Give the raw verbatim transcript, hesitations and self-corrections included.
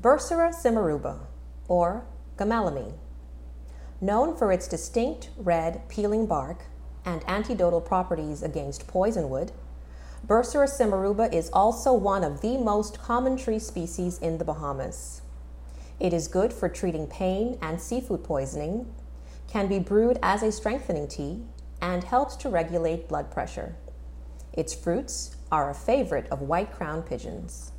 Bursera cimaruba, or gamelamine. Known for its distinct red peeling bark and antidotal properties against poisonwood, Bursera cimaruba is also one of the most common tree species in the Bahamas. It is good for treating pain and seafood poisoning, can be brewed as a strengthening tea, and helps to regulate blood pressure. Its fruits are a favorite of white-crowned pigeons.